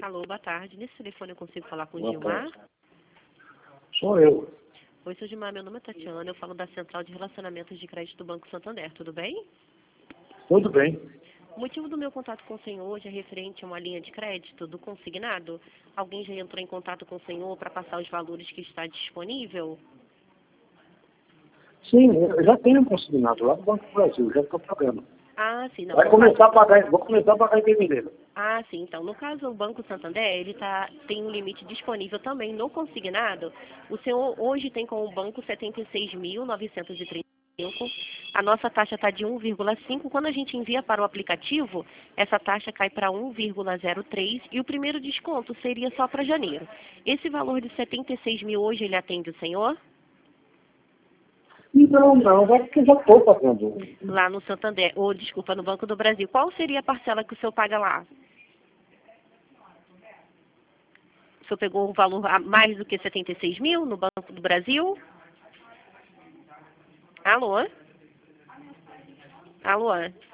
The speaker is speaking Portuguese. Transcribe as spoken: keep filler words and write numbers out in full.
Alô, boa tarde. Nesse telefone eu consigo falar com o Boa Gilmar? tarde. Sou eu. Oi, seu Gilmar, meu nome é Tatiana, eu falo da Central de Relacionamentos de Crédito do Banco Santander, tudo bem? Tudo bem. O motivo do meu contato com o senhor hoje é referente a uma linha de crédito do consignado. Alguém já entrou em contato com o senhor para passar os valores que está disponível? Sim, eu já tenho consignado lá do Banco do Brasil, já estou pagando. Ah, sim, não. Vai no começar caso- a pagar, vou começar a pagar em fevereiro. Ah, sim, então, no caso o Banco Santander, ele tá, tem um limite disponível também no consignado. O senhor hoje tem com o banco setenta e seis mil novecentos e trinta e cinco. A nossa taxa está de um vírgula cinco. Quando a gente envia para o aplicativo, essa taxa cai para um vírgula zero três e o primeiro desconto seria só para janeiro. Esse valor de setenta e seis mil hoje ele atende o senhor? Não, não, vai porque eu já estou pagando. Lá no Santander, ou desculpa, no Banco do Brasil. Qual seria a parcela que o senhor paga lá? O senhor pegou um valor a mais do que setenta e seis mil no Banco do Brasil? Alô? Alô?